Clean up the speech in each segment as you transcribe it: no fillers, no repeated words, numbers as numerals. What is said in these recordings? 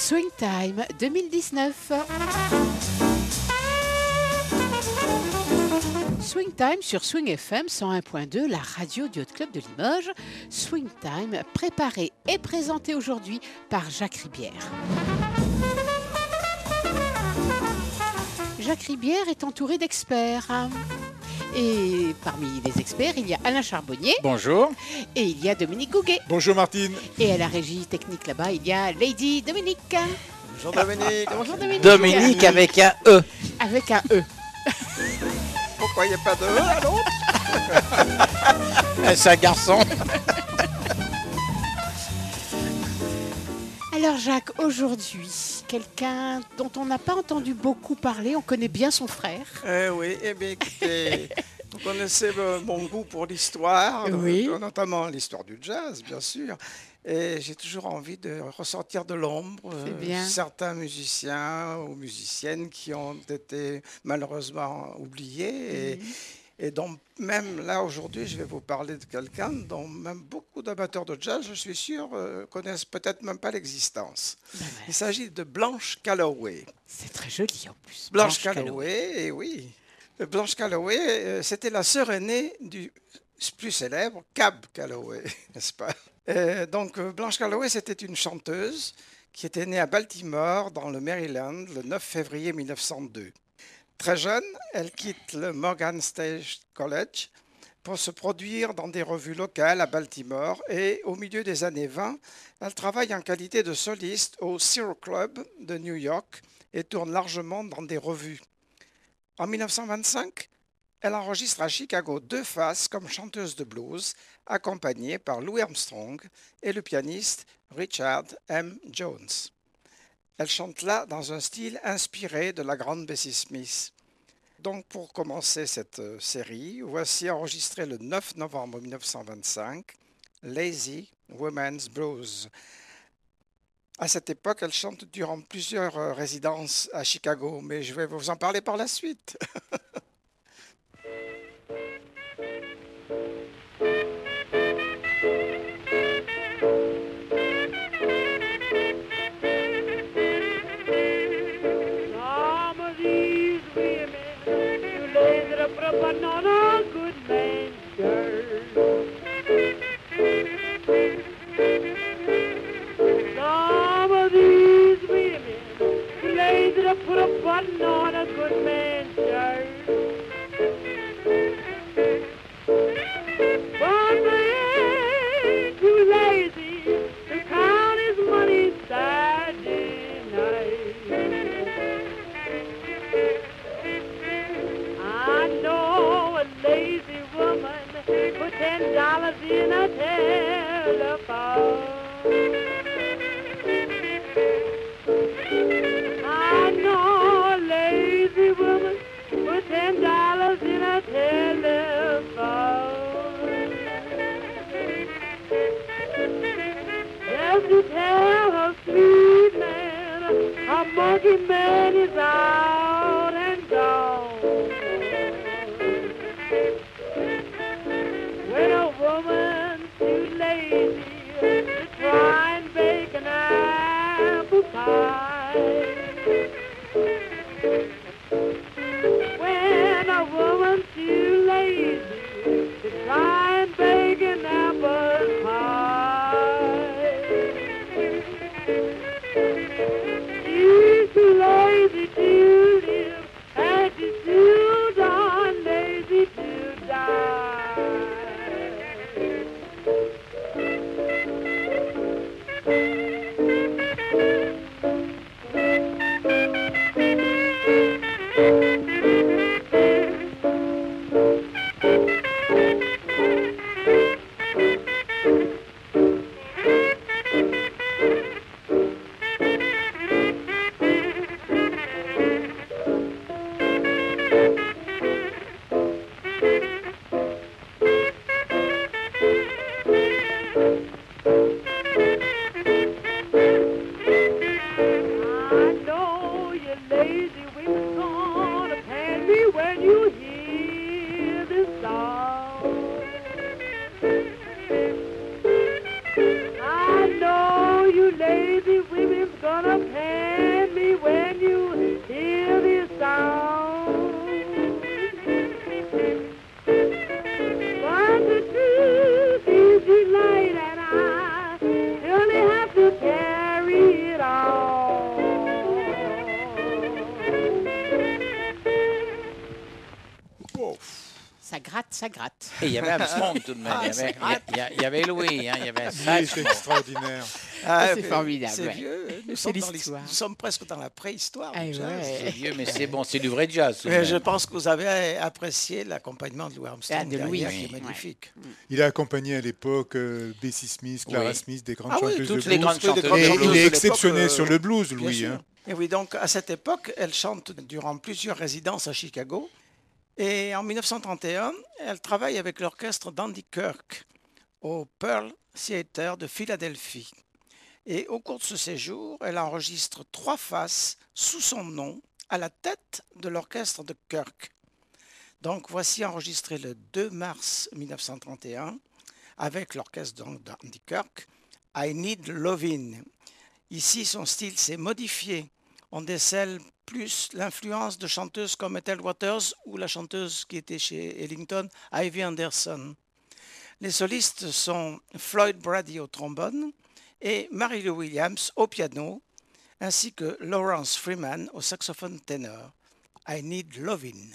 Swing Time 2019. Swing Time sur Swing FM 101.2, la radio du Hot Club de Limoges. Swing Time préparé et présenté aujourd'hui par Jacques Ribière. Jacques Ribière est entouré d'experts. Et parmi les experts, il y a Alain Charbonnier. Bonjour. Et il y a Dominique Gouguet. Bonjour Martine. Et à la régie technique là-bas, il y a Lady Dominique. Bonjour Dominique. Bonjour Dominique. Dominique avec un E. Avec un E. Pourquoi il n'y a pas de E à l'autre? C'est un garçon. Alors Jacques, aujourd'hui, quelqu'un dont on n'a pas entendu beaucoup parler, on connaît bien son frère. Oui, eh bien écoutez, vous connaissez mon goût pour l'histoire, Oui. Notamment l'histoire du jazz, bien sûr. Et j'ai toujours envie de ressortir de l'ombre certains musiciens ou musiciennes qui ont été malheureusement oubliés. Et donc, même là, aujourd'hui, je vais vous parler de quelqu'un dont même beaucoup d'amateurs de jazz, je suis sûr, connaissent peut-être même pas l'existence. Il s'agit de Blanche Calloway. C'est très joli en plus. Blanche Calloway, et oui. Blanche Calloway, c'était la sœur aînée du plus célèbre Cab Calloway, n'est-ce pas? Donc, Blanche Calloway, c'était une chanteuse qui était née à Baltimore, dans le Maryland, le 9 février 1902. Très jeune, elle quitte le Morgan State College pour se produire dans des revues locales à Baltimore et au milieu des années 20, elle travaille en qualité de soliste au Zero Club de New York et tourne largement dans des revues. En 1925, elle enregistre à Chicago 2 faces comme chanteuse de blues, accompagnée par Louis Armstrong et le pianiste Richard M. Jones. Elle chante là dans un style inspiré de la grande Bessie Smith. Donc pour commencer cette série, voici enregistré le 9 novembre 1925, Lazy Women's Blues. À cette époque, elle chante durant plusieurs résidences à Chicago, mais je vais vous en parler par la suite. But not a good man's girl. Some of these women lazy to put a button on a good man's shirt. But they ain't too lazy to count his money Saturday night. I know a lazy woman put $10 in a telephone. I know a lazy woman put $10 in a telephone. Just to tell her sweet man, her monkey man is out and gone. When a woman's too lazy to try and bake an apple pie. When a woman's too lazy to try and bake an apple pie. She's too lazy to live and she's too darn lazy to die. gonna pan me when you hear this sound. But the truth is delight, and I only have to carry it on. Ça gratte, ça gratte. Et il y avait Armstrong tout de même. Il y avait Louis, hein, il y avait un Oui, sax. c'est extraordinaire. c'est formidable, C'est ouais. vieux. Nous C'est sommes, l'histoire. nous sommes presque dans la préhistoire Ah, du jazz. ouais. C'est vieux, mais c'est bon, c'est du vrai jazz. tout de Mais même. je pense que vous avez apprécié l'accompagnement de Louis Armstrong Ah, de Louis, derrière, qui est oui. magnifique. Il a accompagné à l'époque Bessie Smith, Clara Oui. Smith, des grandes Ah oui, chanteuses toutes de les blues. grandes chanteuses grandes Et chanteuses il de est l'époque, exceptionnel sur le blues, Bien Louis. sûr. Hein. Et oui, donc à cette époque, elle chante durant plusieurs résidences à Chicago. Et en 1931, elle travaille avec l'orchestre d'Andy Kirk au Pearl Theatre de Philadelphie. Et au cours de ce séjour, elle enregistre 3 faces sous son nom à la tête de l'orchestre de Kirk. Donc voici enregistré le 2 mars 1931 avec l'orchestre d'Andy Kirk, I Need Lovin'. Ici, son style s'est modifié. On décèle plus l'influence de chanteuses comme Ethel Waters ou la chanteuse qui était chez Ellington, Ivy Anderson. Les solistes sont Floyd Brady au trombone et Mary Lou Williams au piano, ainsi que Lawrence Freeman au saxophone ténor. I Need Lovin'.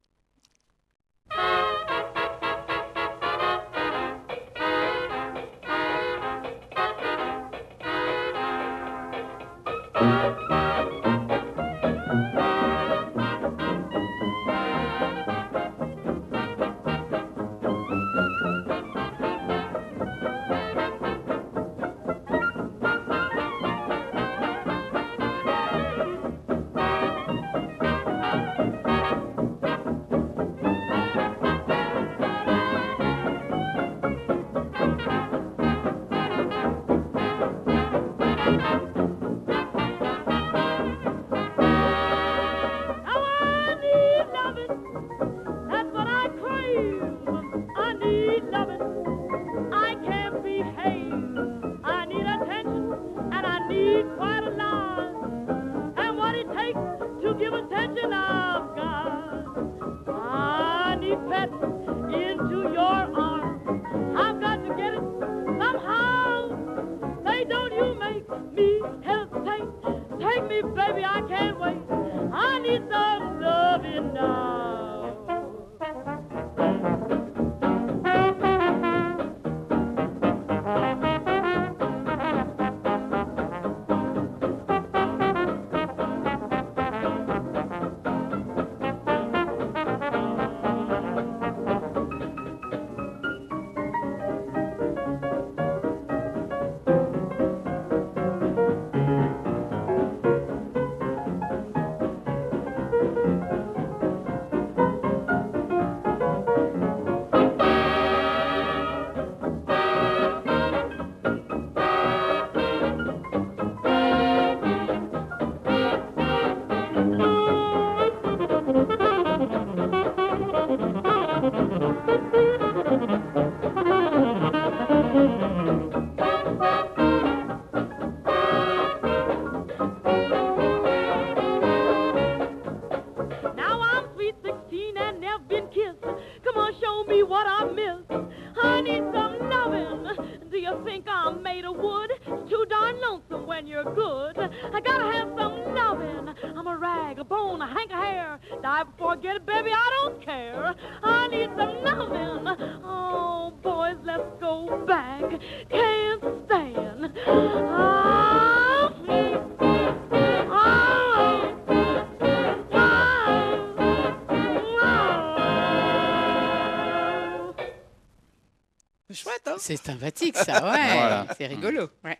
C'est sympathique, ça, ouais. Voilà. C'est rigolo. Ouais.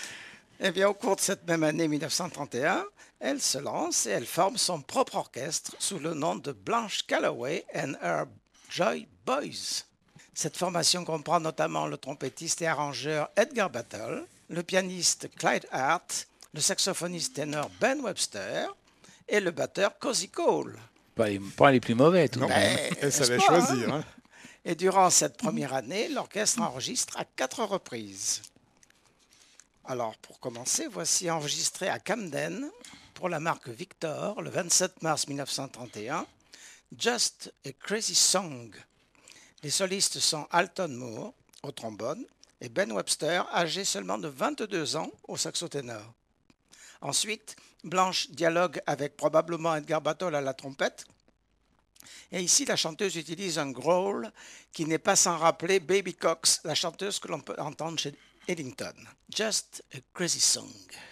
Eh bien, au cours de cette même année 1931, elle se lance et elle forme son propre orchestre sous le nom de Blanche Calloway and Her Joy Boys. Cette formation comprend notamment le trompettiste et arrangeur Edgar Battle, le pianiste Clyde Hart, le saxophoniste ténor Ben Webster et le batteur Cozy Cole. Pas les plus mauvais, tout de Non, même. elle savait n'est-ce pas, choisir. Hein. Et durant cette première année, l'orchestre enregistre à 4 reprises. Alors, pour commencer, voici enregistré à Camden pour la marque Victor le 27 mars 1931, Just a Crazy Song. Les solistes sont Alton Moore au trombone et Ben Webster, âgé seulement de 22 ans, au saxo-ténor. Ensuite, Blanche dialogue avec probablement Edgar Battle à la trompette. Et ici, la chanteuse utilise un growl qui n'est pas sans rappeler Baby Cox, la chanteuse que l'on peut entendre chez Ellington. Just a Crazy Song.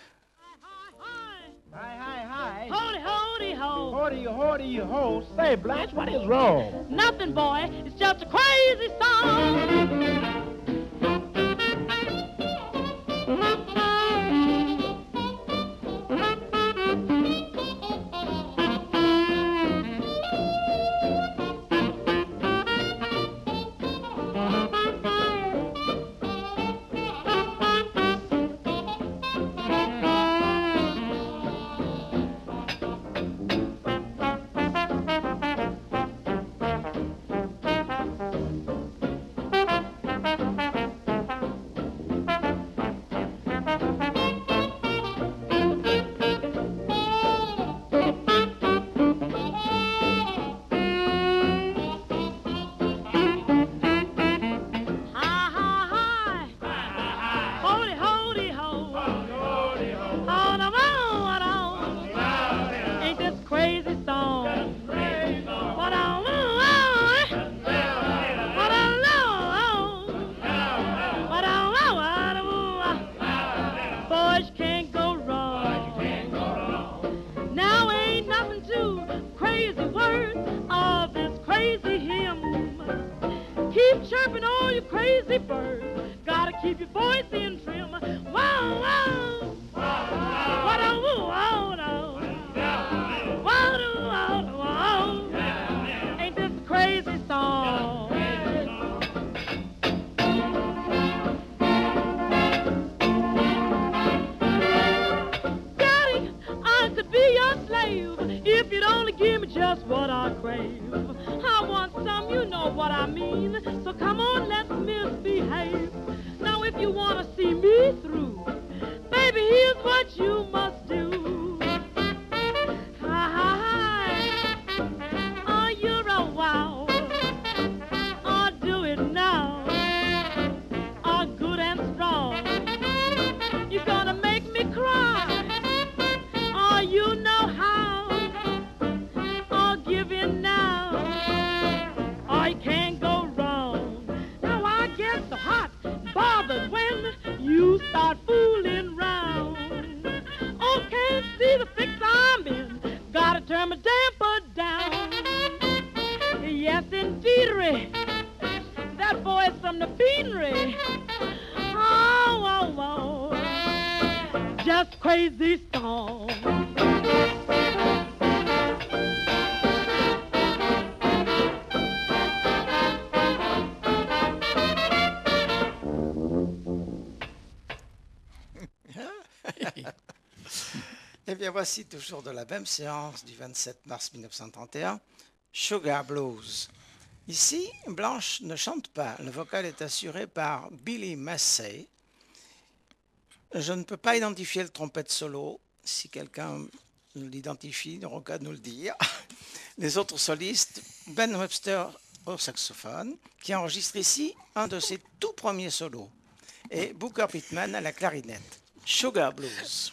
Hi, hi, hi. Howdy, howdy, ho. Howdy, howdy, ho. Say, Blanche, what is wrong? Nothing, boy. It's just a crazy song. Eh bien, voici toujours de la même séance du 27 mars 1931, Sugar Blues. Ici, Blanche ne chante pas. Le vocal est assuré par Billy Massey. Je ne peux pas identifier le trompette solo. Si quelqu'un l'identifie, n'aura qu'à nous le dire. Les autres solistes, Ben Webster au saxophone, qui enregistre ici un de ses tout premiers solos, et Booker Pittman à la clarinette. Sugar Blues.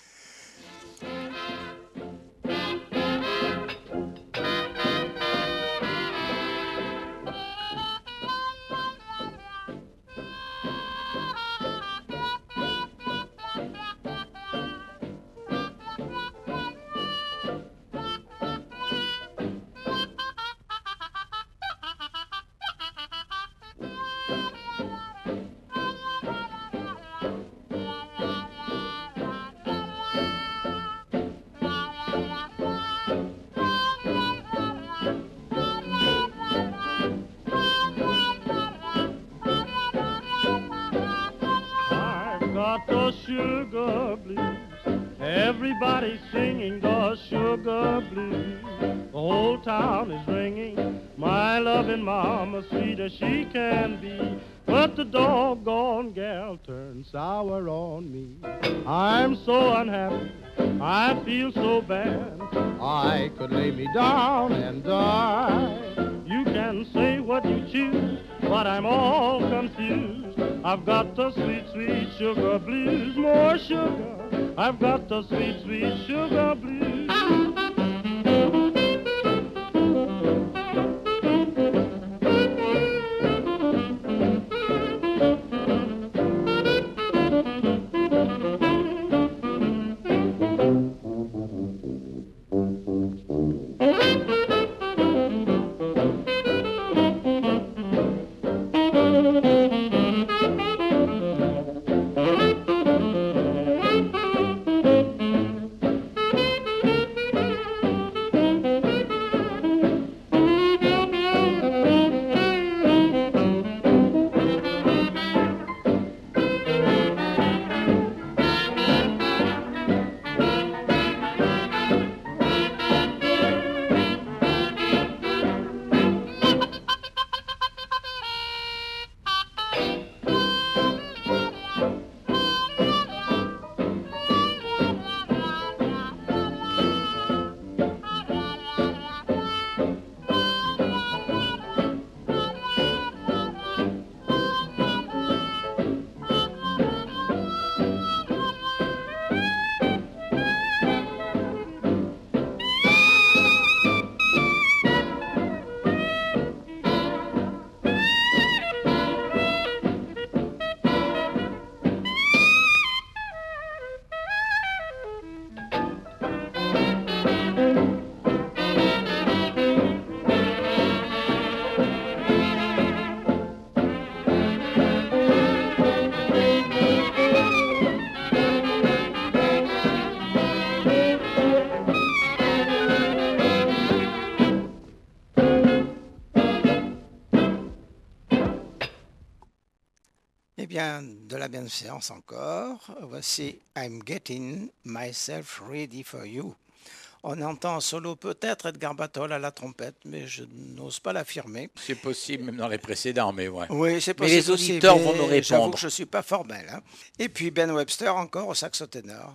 The sugar blues Everybody's singing the sugar blues. The whole town is ringing. My loving mama, sweet as she can be. But the doggone gal turned sour on me. I'm so unhappy, I feel so bad. I could lay me down and die. You can say what you choose, but I'm all confused. I've got the sweet, sweet sugar blues, more sugar. I've got the sweet, sweet sugar blues. De la bienséance encore. Voici I'm Getting Myself Ready for You. On entend en solo peut-être Edgar Batol à la trompette, mais je n'ose pas l'affirmer. C'est possible, même dans les précédents, mais ouais. Oui, c'est possible. Mais les auditeurs vont nous répondre. J'avoue que je ne suis pas formel. Hein. Et puis Ben Webster encore au saxo ténor.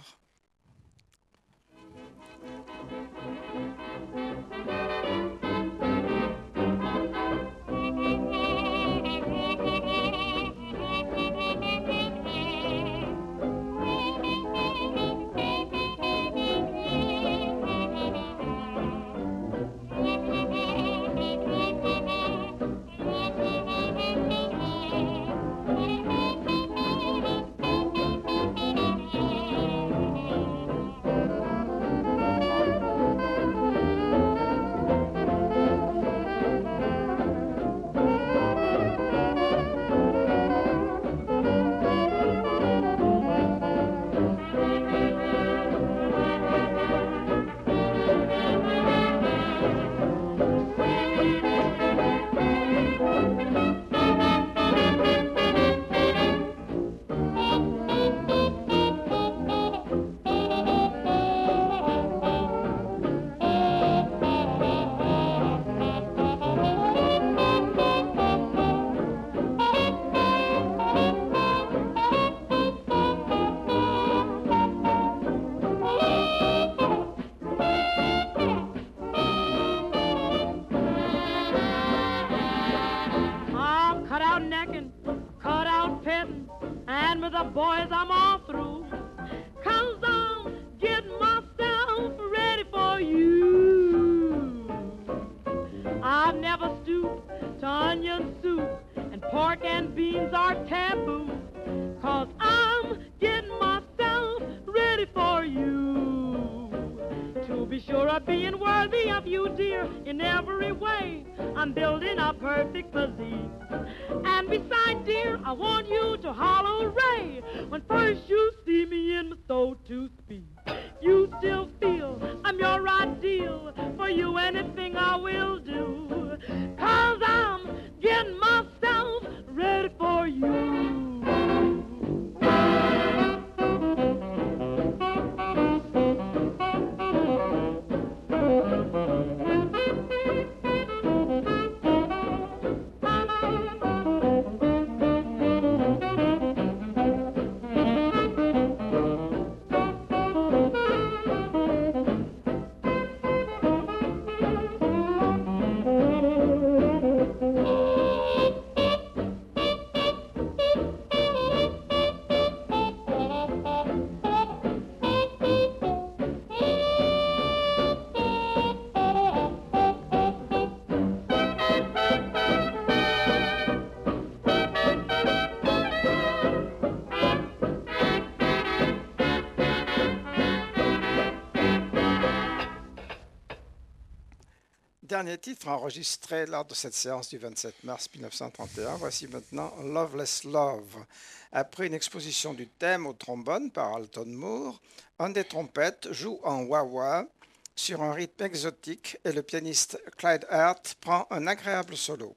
dernier titre enregistré lors de cette séance du 27 mars 1931. Voici maintenant Loveless Love. Après une exposition du thème au trombone par Alton Moore, un des trompettes joue en wah-wah sur un rythme exotique et le pianiste Clyde Hart prend un agréable solo.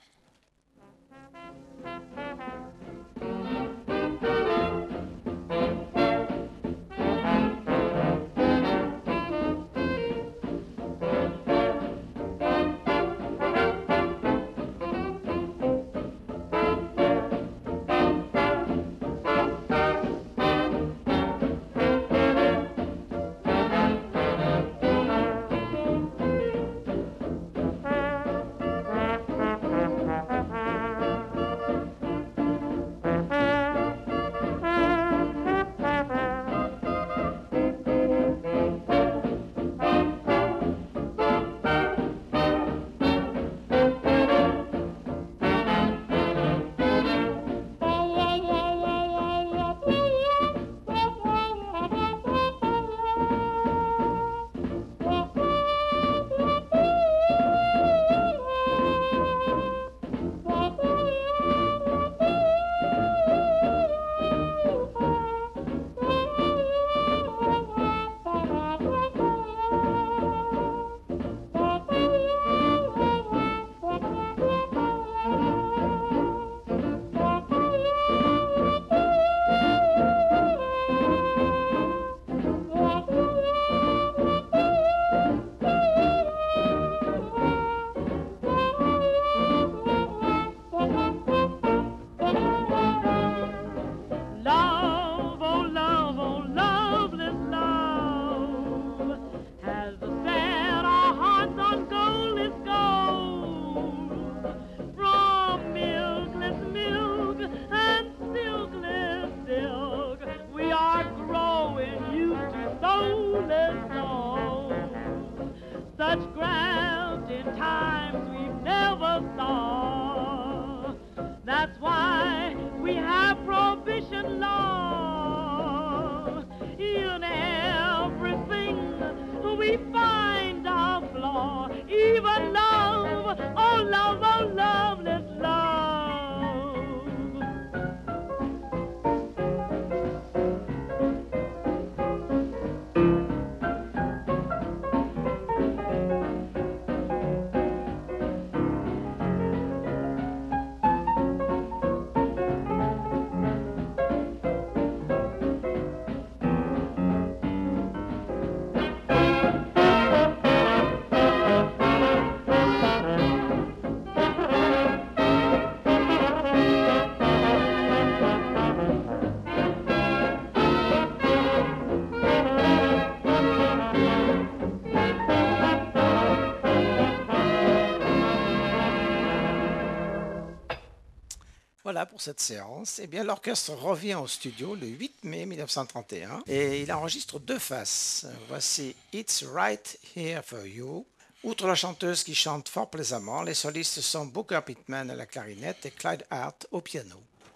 Voilà pour cette séance. Eh bien, l'orchestre revient au studio le 8 mai 1931 et il enregistre deux faces. Voici It's Right Here for You. Outre la chanteuse qui chante fort plaisamment, les solistes sont Booker Pittman à la clarinette et Clyde Hart au piano.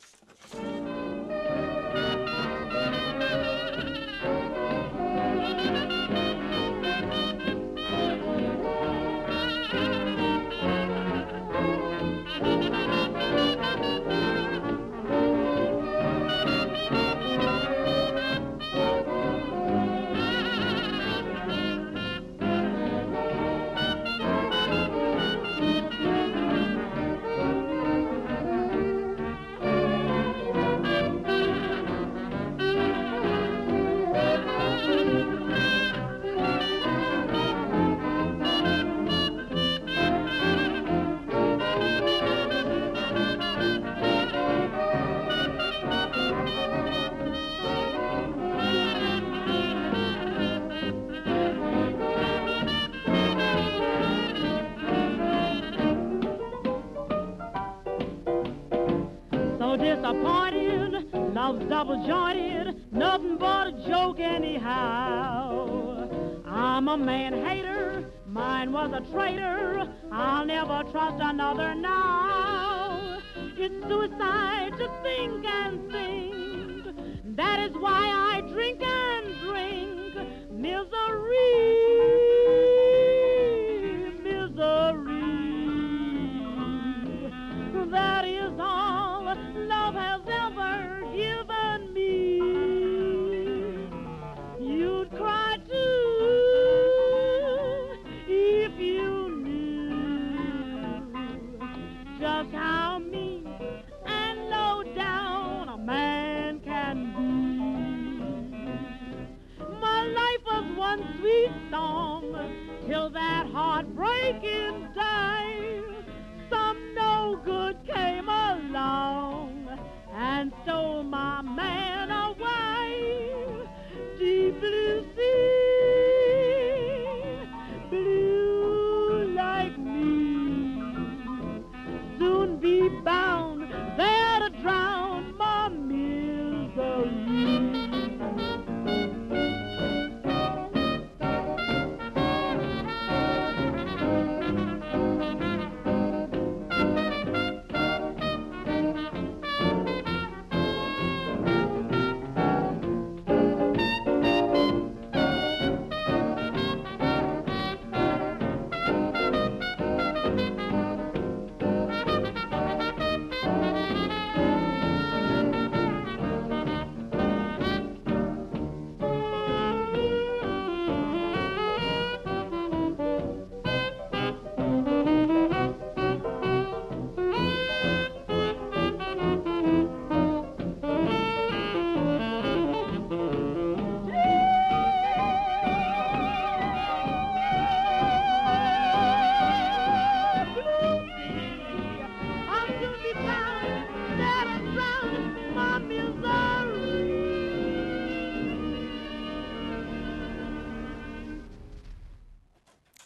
Disappointed, love's double jointed, nothing but a joke anyhow. I'm a man hater, mine was a traitor, I'll never trust another now. It's suicide to think and think, that is why I drink and drink. Misery, misery.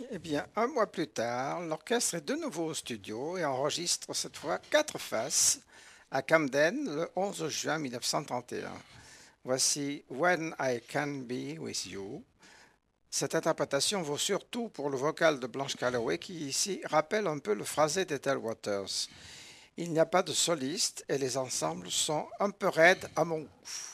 Eh bien, un mois plus tard, l'orchestre est de nouveau au studio et enregistre cette fois 4 faces à Camden le 11 juin 1931. Voici When I Can Be With You. Cette interprétation vaut surtout pour le vocal de Blanche Calloway qui ici rappelle un peu le phrasé d'Ethel Waters. Il n'y a pas de soliste et les ensembles sont un peu raides à mon goût.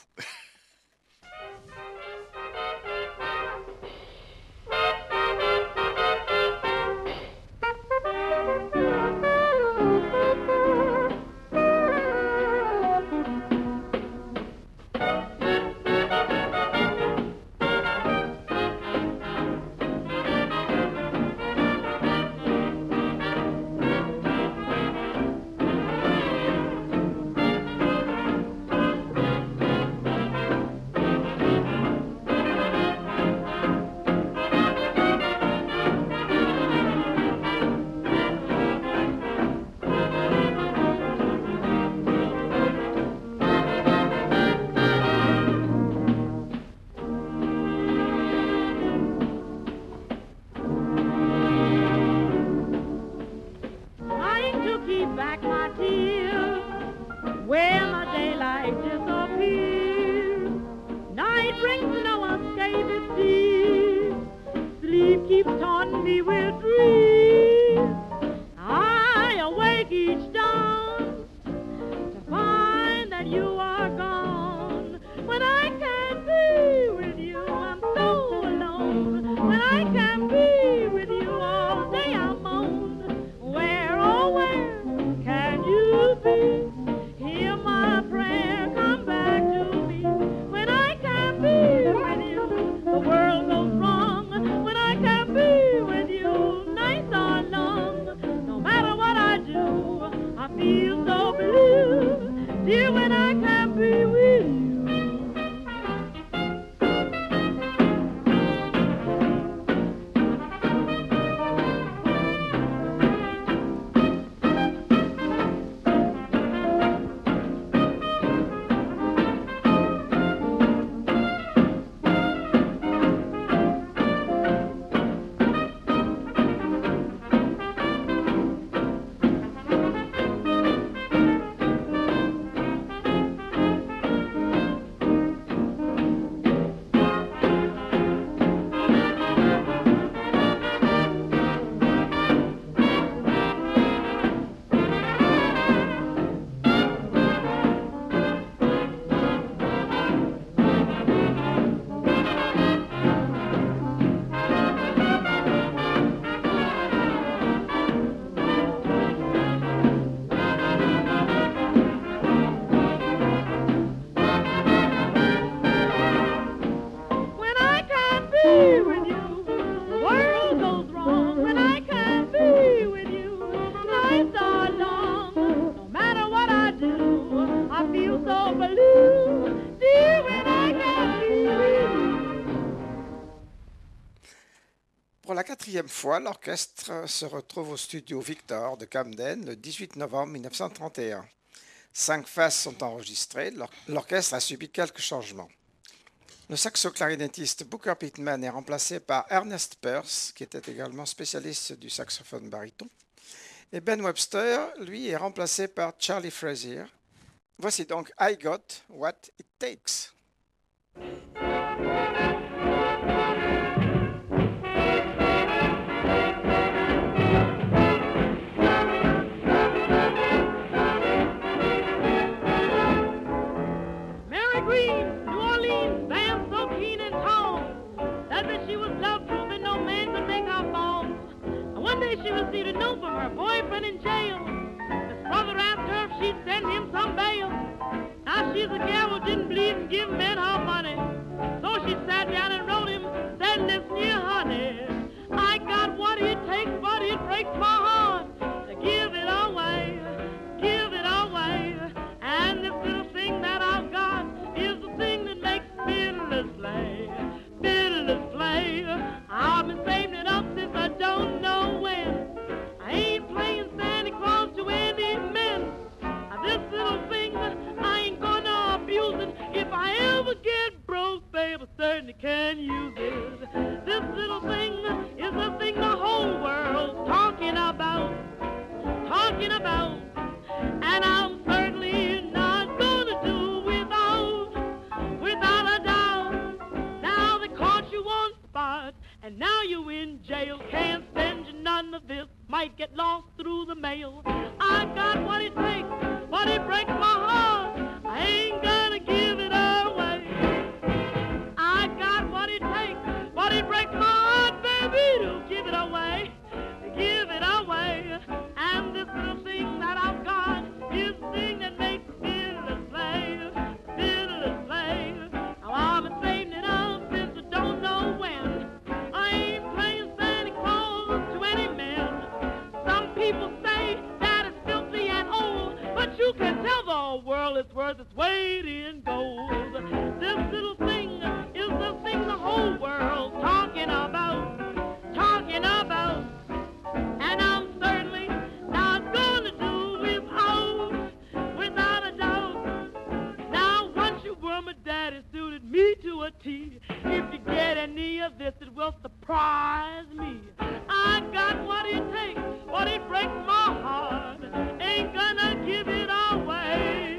Pour la 4e fois, l'orchestre se retrouve au studio Victor de Camden le 18 novembre 1931. 5 faces sont enregistrées, l'orchestre a subi quelques changements. Le saxo-clarinettiste Booker Pittman est remplacé par Ernest Peirce, qui était également spécialiste du saxophone baryton. Et Ben Webster, lui, est remplacé par Charlie Frazier. Voici donc I Got What It Takes. She received a note from her boyfriend in jail. His brother asked her if she'd send him some bail. Now she's a gal who didn't believe in giving men her money. So she sat down and wrote him, said, listen here, honey, I got what it takes, but it breaks my heart to give it away, and this little thing that I've got is the thing that makes fiddlers play. I've been saving it up since I don't know when. I ain't playing Santa Claus to any men. This little thing, I ain't gonna abuse it. If I ever get broke, babe, I certainly can use it. This little thing is the thing to hold talking about. And I'm certainly not gonna do without a doubt. Now they caught you on spot, and now you in jail. Can't send you none of this, might get lost through the mail. I got what it takes, but it breaks my heart. I ain't gonna give it away. I got what it takes, but it breaks my heart, baby, to give it away. Give it away. And this little thing that I've got is the thing that makes me feel a slave, feel a slave. Now I've been saving it up since I don't know when. I ain't playing Santa Claus to any man. Some people say that it's filthy and old, but you can tell the world it's worth its weight in gold. This little thing is the thing the whole world's talking about, talking about. And I'm certainly not gonna do without a doubt. Now once you were my daddy, suited me to a T. If you get any of this, it will surprise me. I got what it takes, but it breaks my heart. Ain't gonna give it away.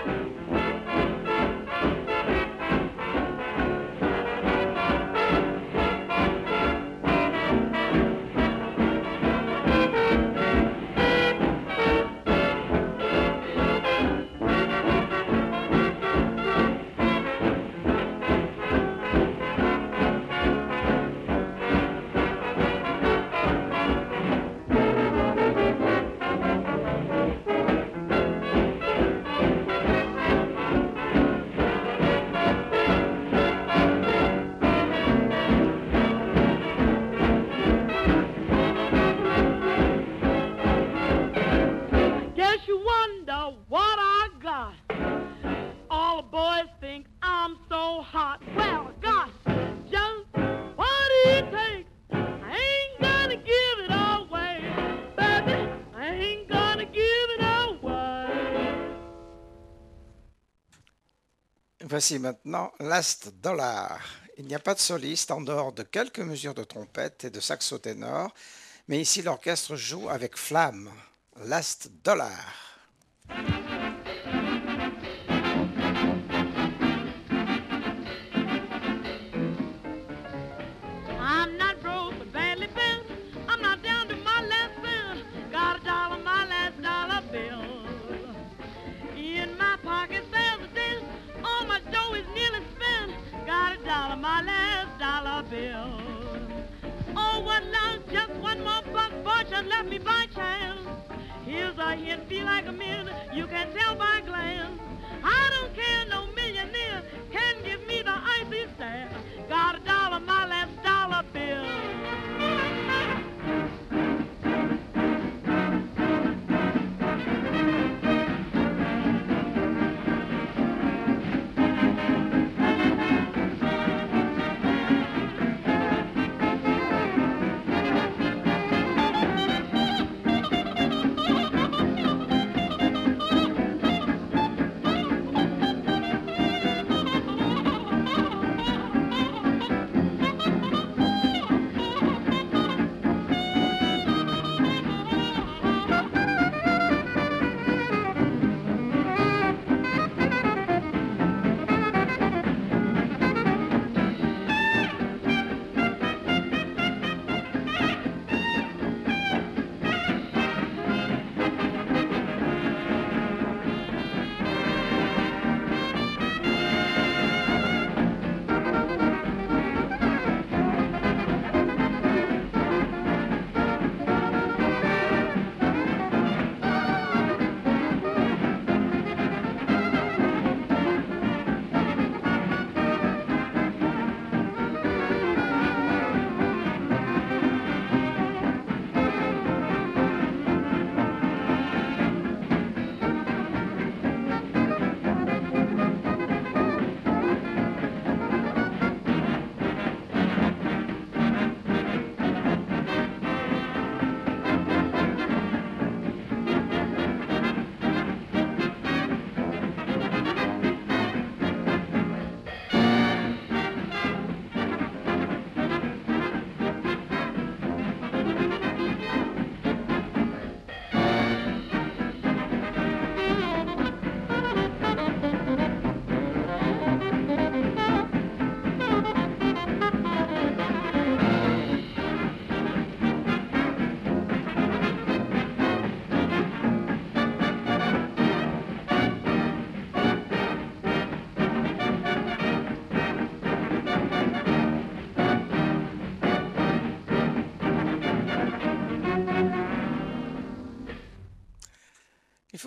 Guess you wonder what I got. All the boys think I'm so hot. Well, I got just what it takes. I ain't gonna give it away, baby. I ain't gonna give it away. Voici maintenant Last Dollar. Il n'y a pas de soliste en dehors de quelques mesures de trompette et de saxo ténor, mais ici l'orchestre joue avec flamme. Last Dollar. I'm not broke but badly bent. I'm not down to my last cent. Got $1, my last dollar bill. In my pocket there's a dent. All my dough is nearly spent. Got $1, my last dollar bill. Oh, what luck, just one more buck, fortune left me by chance. Here's a hint, feel like a man, you can tell by glance. I don't care, no millionaire can give me the icy stare. Got $1, my last dollar bill.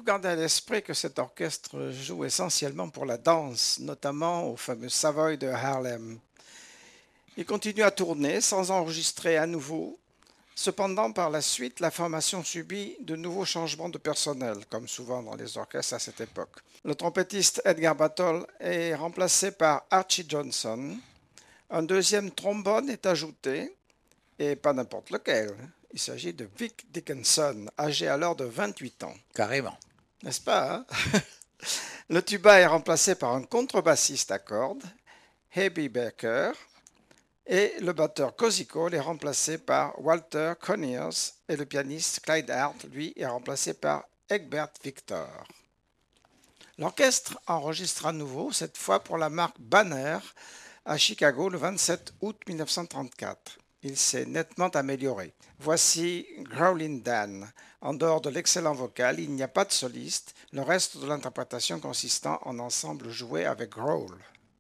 garder à l'esprit que cet orchestre joue essentiellement pour la danse, notamment au fameux Savoy de Harlem. Il continue à tourner sans enregistrer à nouveau. Cependant, par la suite, la formation subit de nouveaux changements de personnel, comme souvent dans les orchestres à cette époque. Le trompettiste Edgar Battle est remplacé par Archie Johnson. Un deuxième trombone est ajouté, et pas n'importe lequel. Il s'agit de Vic Dickinson, âgé alors de 28 ans. Carrément. N'est-ce pas, hein? Le tuba est remplacé par un contrebassiste à cordes, Herbie Baker, et le batteur Cozy Cole est remplacé par Walter Conyers, et le pianiste Clyde Hart, lui, est remplacé par Egbert Victor. L'orchestre enregistre à nouveau, cette fois pour la marque Banner, à Chicago le 27 août 1934. Il s'est nettement amélioré. Voici Growlin' Dan. En dehors de l'excellent vocal, il n'y a pas de soliste, le reste de l'interprétation consistant en ensemble joué avec growl.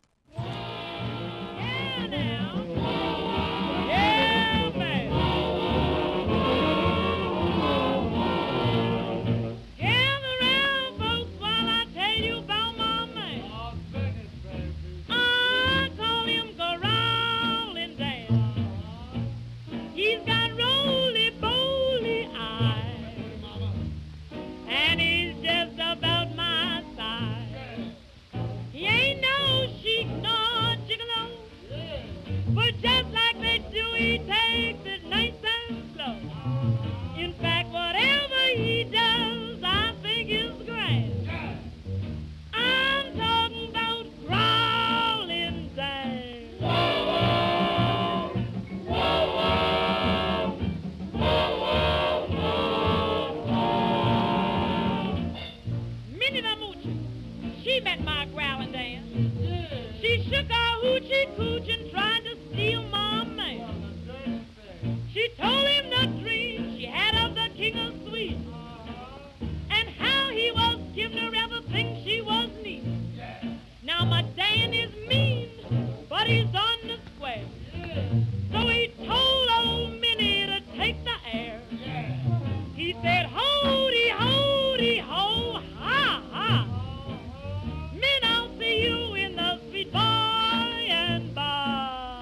Just like they do, he takes it nice and slow. In fact, whatever he does, I think is grand. I'm talking about Growlin' Dan. Whoa, whoa, whoa, whoa, whoa, whoa. Minnie the Moocher, she met my Growlin' Dan. She shook her hoochie cooch and tried to steal my man. She told him the dream she had of the king of sweets, and how he was giving her everything she was needing. Now my Dan is mean, but he's on the square. So he told old Minnie to take the air. He said, "Hody, hody, ho, ha, ha. Min, I'll see you in the sweet by and by."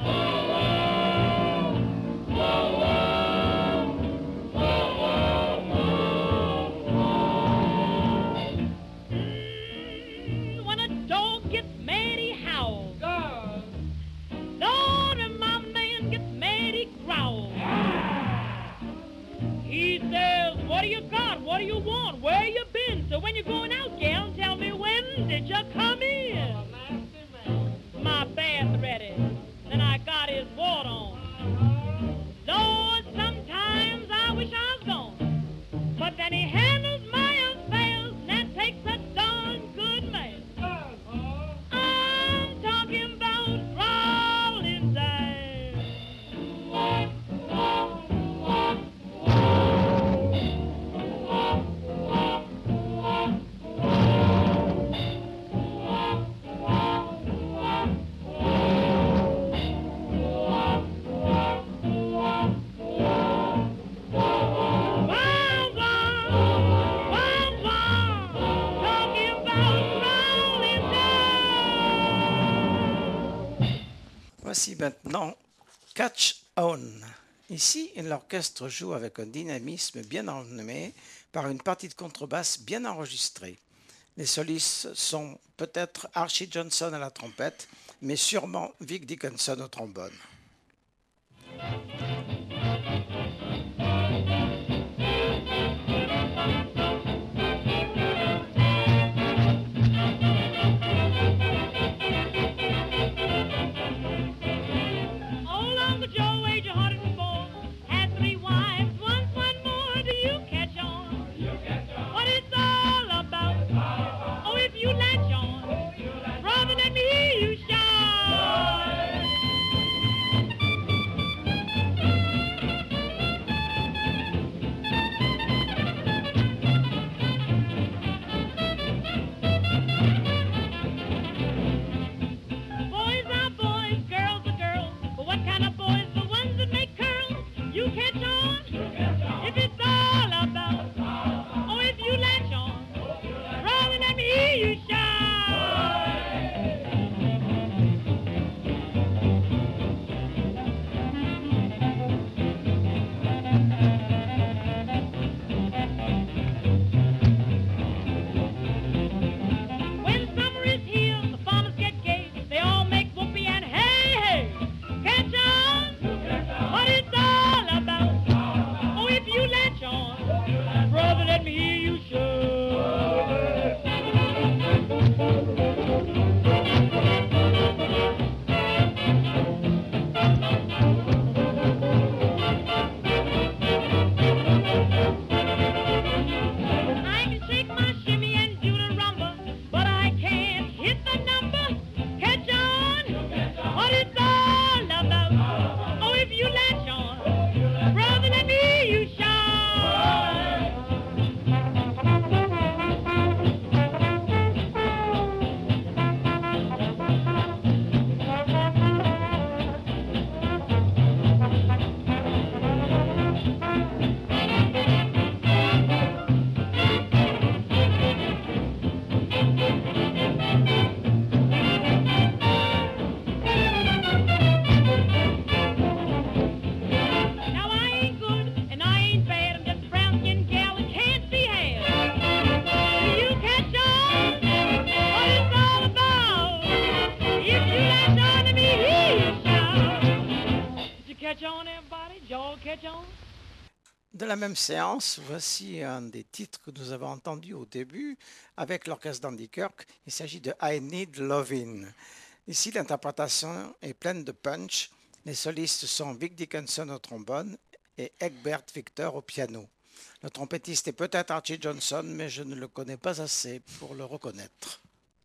When a dog gets mad, he howls. Lord, when my man gets mad, he growls. He says, "What do you got? What do you want? Where you been? So when you're going out, gal, tell me when did you come in? My bath ready, and I got his water on. Lord, sometimes I wish I was gone, but then he handles my affairs, and that takes a darn good man. I'm talking about Growlin' Dan. Voici maintenant Catch On. Ici, l'orchestre joue avec un dynamisme bien emmené par une partie de contrebasse bien enregistrée. Les solistes sont peut-être Archie Johnson à la trompette, mais sûrement Vic Dickinson au trombone. Old Uncle Joe, age 104, had 3 wives, one more. Do you catch on? What it's all about? Oh, if you latch on, brother, let me hear you shout. catch on, everybody? Did y'all catch on? De la même séance, voici un des titres que nous avons entendus au début avec l'orchestre d'Andy Kirk. Il s'agit de I Need Lovin'. Ici, l'interprétation est pleine de punch. Les solistes sont Vic Dickinson au trombone et Egbert Victor au piano. Le trompettiste est peut-être Archie Johnson, mais je ne le connais pas assez pour le reconnaître.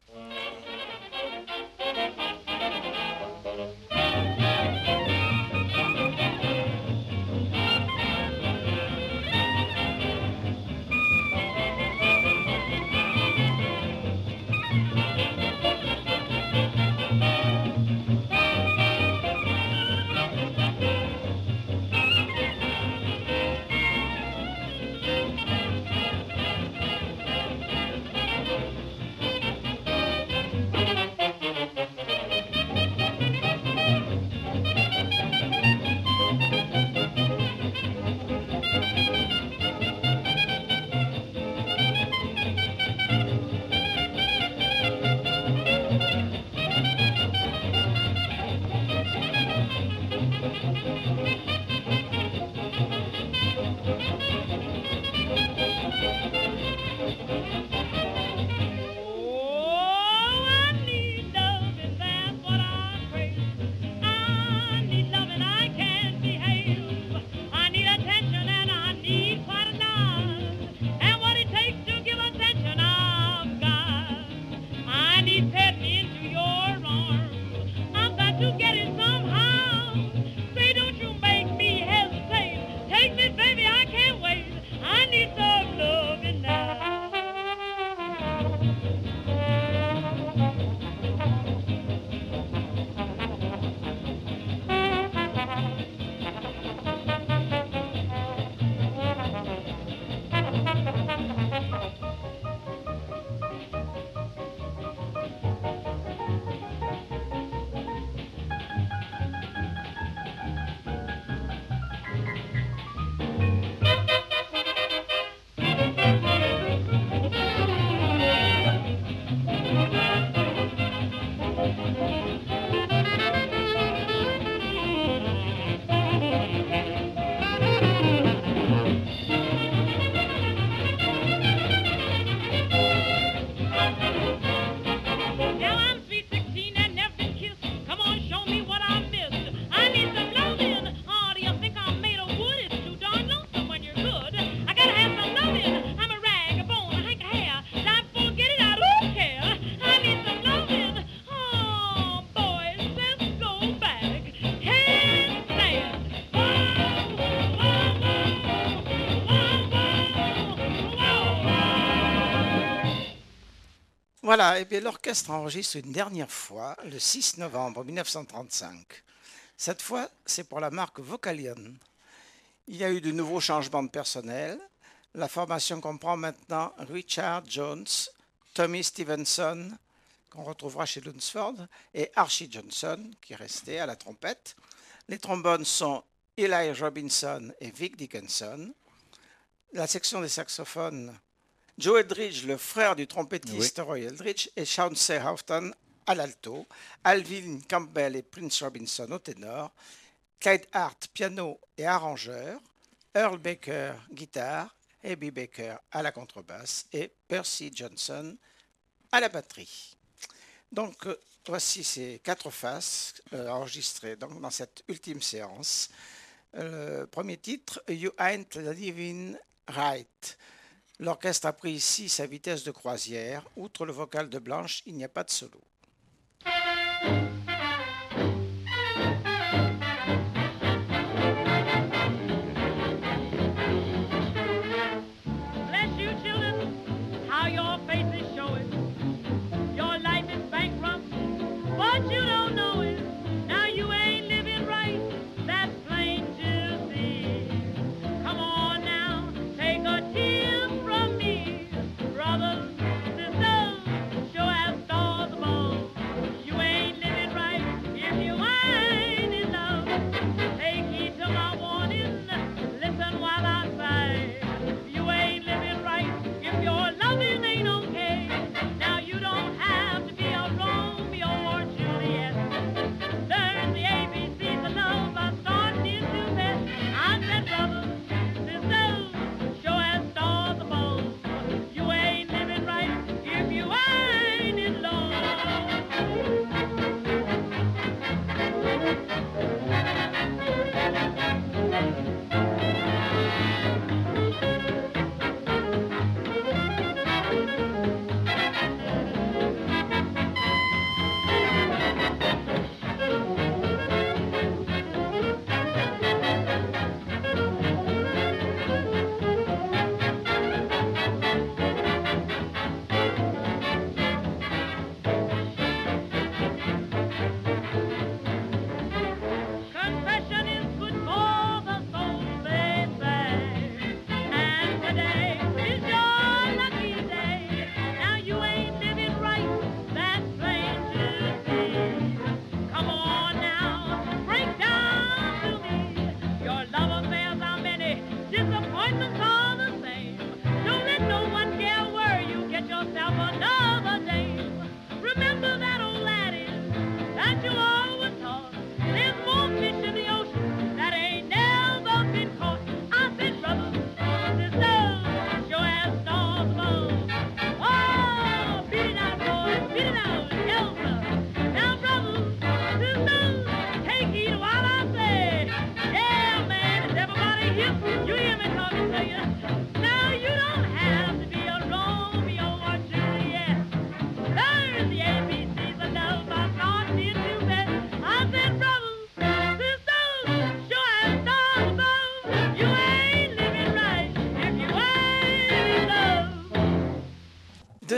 Voilà, et bien l'orchestre enregistre une dernière fois le 6 novembre 1935. Cette fois, c'est pour la marque Vocalion. Il y a eu de nouveaux changements de personnel. La formation comprend maintenant Richard Jones, Tommy Stevenson, qu'on retrouvera chez Lunsford, et Archie Johnson, qui est resté à la trompette. Les trombones sont Eli Robinson et Vic Dickinson. La section des saxophones, Joe Eldridge, le frère du trompettiste Roy Eldridge, et Chauncey Houghton à l'alto, Alvin Campbell et Prince Robinson au ténor, Clyde Hart, piano et arrangeur, Earl Baker, guitare, Abby Baker à la contrebasse et Percy Johnson à la batterie. Donc, voici ces 4 faces enregistrées donc, dans cette ultime séance. Le premier titre, You Ain't Living Right. L'orchestre a pris ici sa vitesse de croisière. Outre le vocal de Blanche, il n'y a pas de solo. Bless you, children, how your faces show it. Your life is bankrupt, but you don't know it. Now you ain't living right, that's plain to see. Come on now, take a tip from me. Brothers, sisters, show as stars above.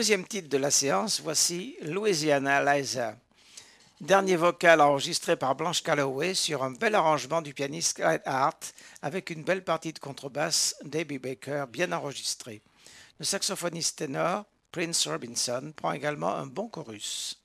deuxième titre de la séance, voici Louisiana Liza. Dernier vocal enregistré par Blanche Calloway sur un bel arrangement du pianiste Clyde Hart avec une belle partie de contrebasse d'Abby Baker bien enregistrée. Le saxophoniste ténor Prince Robinson prend également un bon chorus.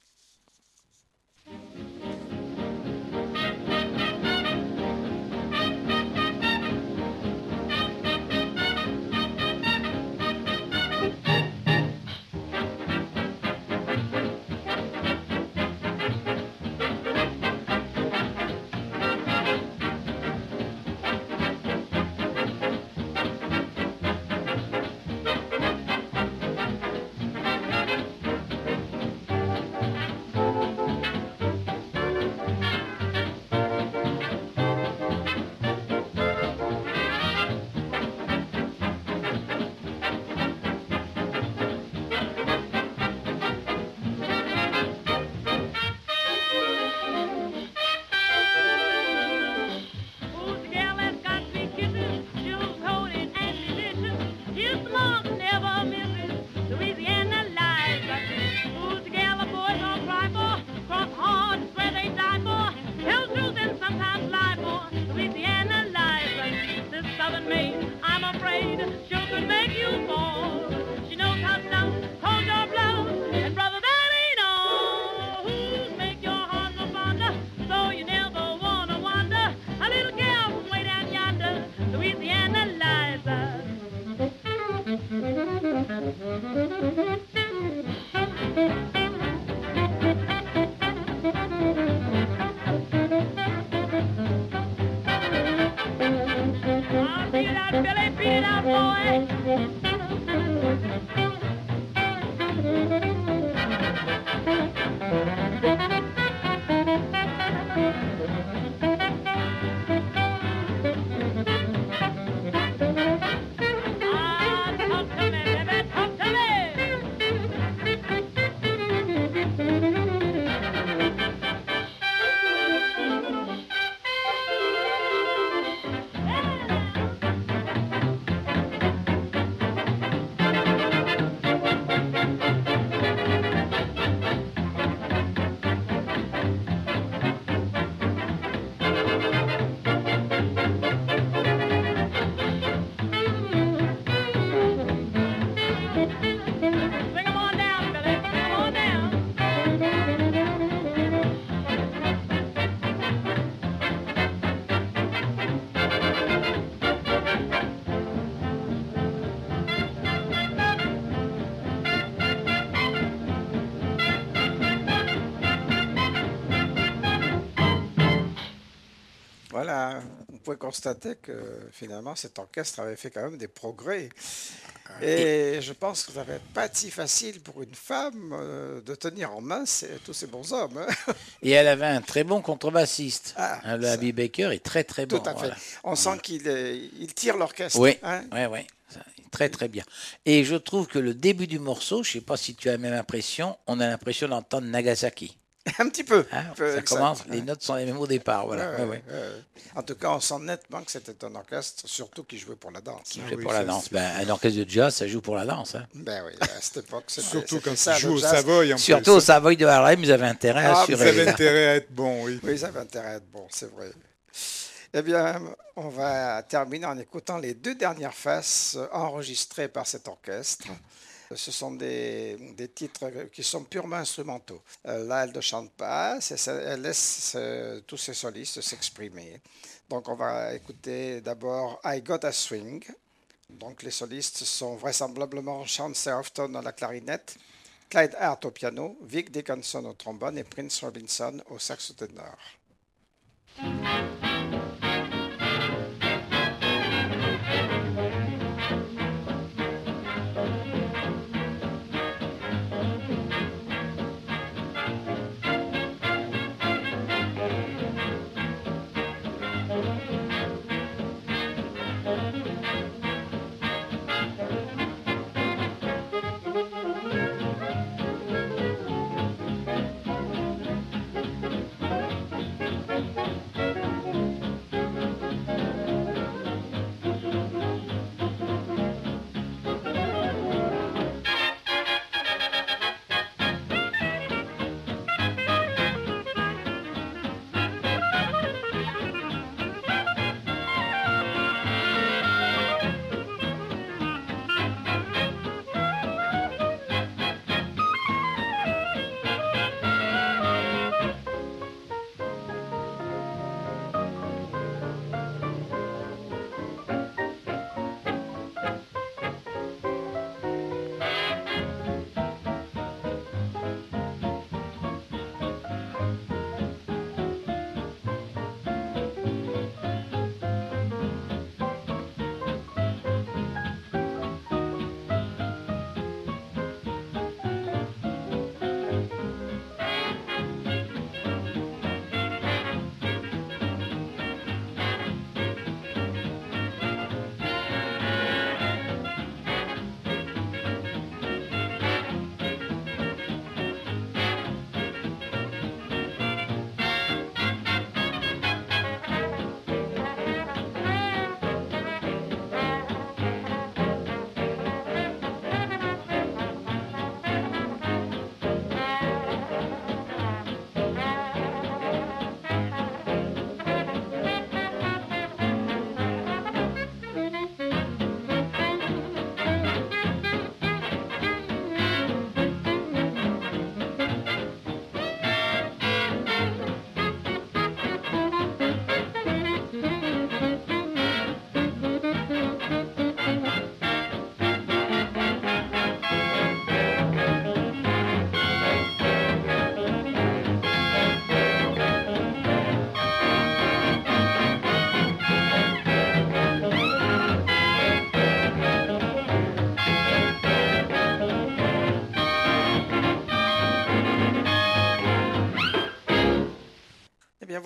Voilà, on pouvait constater que finalement cet orchestre avait fait quand même des progrès. Et je pense que ça va pas si facile pour une femme de tenir en main tous ces bons hommes. Hein. Et elle avait un très bon contrebassiste. Ah, le Abby Baker est très très bon. Tout à fait. Voilà. On sent qu'il tire l'orchestre. Oui, hein. oui. Très très bien. Et je trouve que le début du morceau, je ne sais pas si tu as la même impression, on a l'impression d'entendre Nagasaki. Un petit peu. Hein, ça commence, les notes sont les mêmes au départ. Voilà. Ouais. En tout cas, on sent nettement que c'était un orchestre, surtout qui jouait pour la danse. Qui jouait pour la danse. Un orchestre de jazz, ça joue pour la danse. Hein. Ben oui, à cette époque, surtout quand ça, ils jouent au Savoy. Surtout au Savoy de Harlem, ils avaient intérêt à assurer. Ils avaient intérêt à être bons, oui. Oui, ils avaient intérêt à être bons, c'est vrai. Eh bien, on va terminer en écoutant les deux dernières faces enregistrées par cet orchestre. Ce sont des titres qui sont purement instrumentaux. Là, elle ne chante pas, elle laisse tous ses solistes s'exprimer. Donc, on va écouter d'abord I Got a Swing. Donc, les solistes sont vraisemblablement Sean Serafton à la clarinette, Clyde Hart au piano, Vic Dickinson au trombone et Prince Robinson au saxo ténor.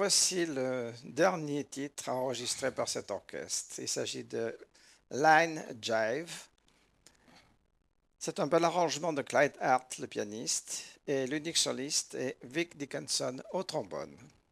voici le dernier titre enregistré par cet orchestre. Il s'agit de Line Jive. C'est un bel arrangement de Clyde Hart, le pianiste, et l'unique soliste est Vic Dickinson au trombone.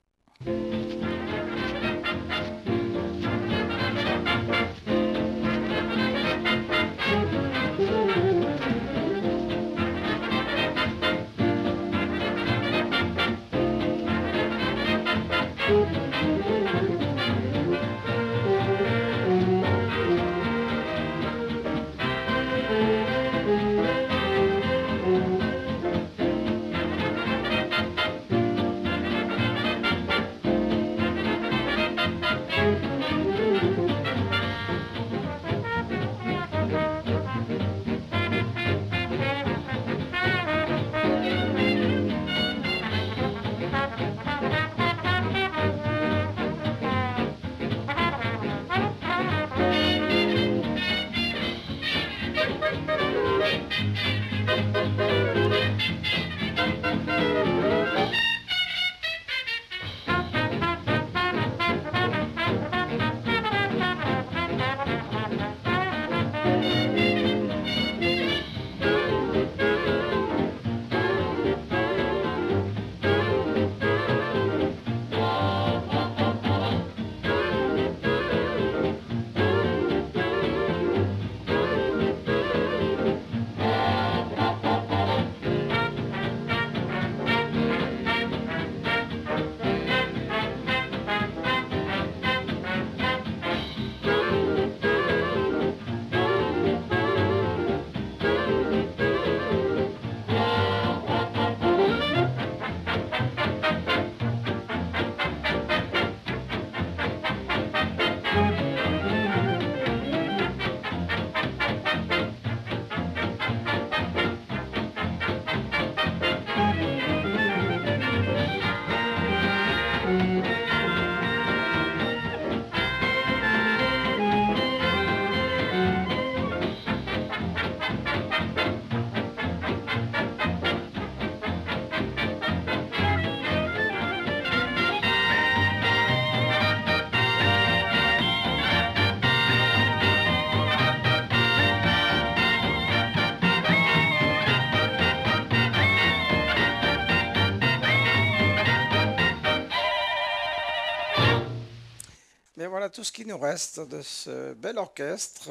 Mais voilà tout ce qui nous reste de ce bel orchestre.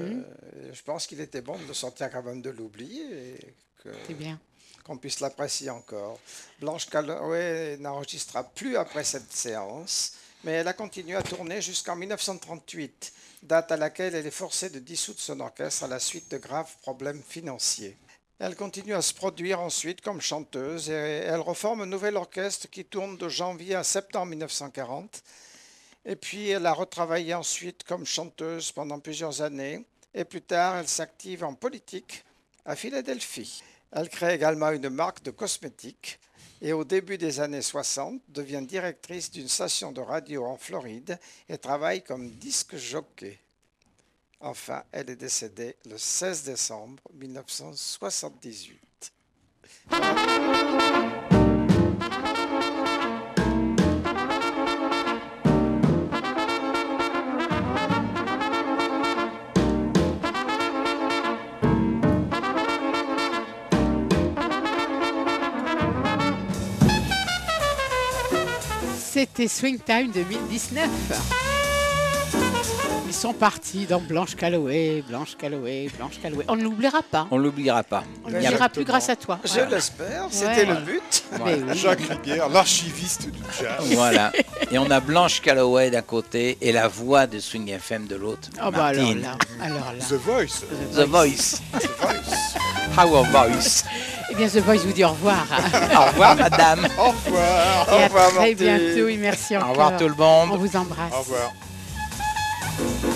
Je pense qu'il était bon de sortir quand même de l'oubli et C'est bien. qu'on puisse l'apprécier encore. Blanche Calloway n'enregistra plus après cette séance, mais elle a continué à tourner jusqu'en 1938, date à laquelle elle est forcée de dissoudre son orchestre à la suite de graves problèmes financiers. Elle continue à se produire ensuite comme chanteuse et elle reforme un nouvel orchestre qui tourne de janvier à septembre 1940. Et puis elle a retravaillé ensuite comme chanteuse pendant plusieurs années et plus tard elle s'active en politique à Philadelphie. Elle crée également une marque de cosmétiques et au début des années 60 devient directrice d'une station de radio en Floride et travaille comme disque jockey. Enfin, elle est décédée le 16 décembre 1978. C'était Swing Time 2019. Ils sont partis dans Blanche Calloway, Blanche Calloway, Blanche Calloway. On ne l'oubliera pas. On ne l'oubliera pas. On ne l'oubliera plus grâce à toi. Je l'espère, c'était le but. Mais oui. Jacques Rigueur, l'archiviste du jazz. Voilà. Et on a Blanche Calloway d'un côté et la voix de Swing FM de l'autre. Ah bah alors Martine. là, The Voice. The Voice. The Voice. Our Voice. Eh bien, The Voice vous dit au revoir. Au revoir, madame. Au revoir. Et à revoir, très Martine. bientôt. Oui, merci Au encore. revoir, tout le monde. On vous embrasse. Au revoir.